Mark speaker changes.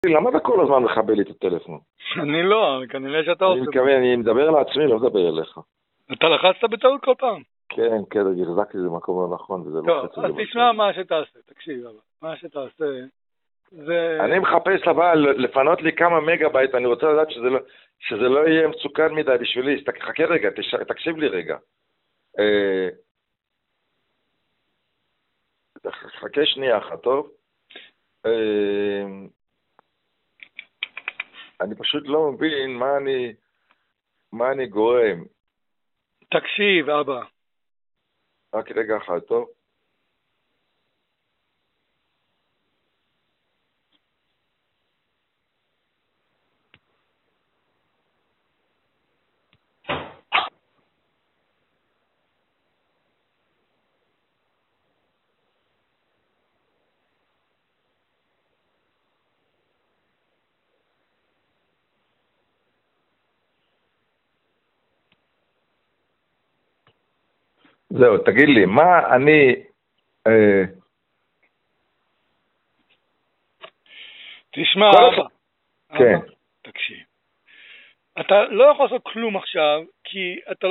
Speaker 1: למה אתה כל הזמן מחבל לי את הטלפון?
Speaker 2: אני לא, כנראה שאתה עושה.
Speaker 1: אני מתכוון, אני מדבר לעצמי, לא מדבר אליך.
Speaker 2: אתה לחצת בטעות כל פעם?
Speaker 1: כן, כן, החזקתי את זה במקום לא נכון, וזה לא חצי.
Speaker 2: טוב, אז תשמע מה שתעשה, תקשיב, מה שתעשה זה...
Speaker 1: אני מחפש אבל לפנות לי כמה מגה בייט, אני רוצה לדעת שזה לא יהיה מסוכן מדי בשבילי. חכה רגע, תקשיב לי רגע. חכה שנייה אחת, טוב? אני פשוט לא מבין מה אני גורם.
Speaker 2: תקשיב, אבא.
Speaker 1: רק רגע אחד, טוב? זהו, תגיד לי, מה אני...
Speaker 2: תשמע, אבא.
Speaker 1: כן.
Speaker 2: תקשיב. אתה לא יכול לעשות כלום עכשיו, כי אתה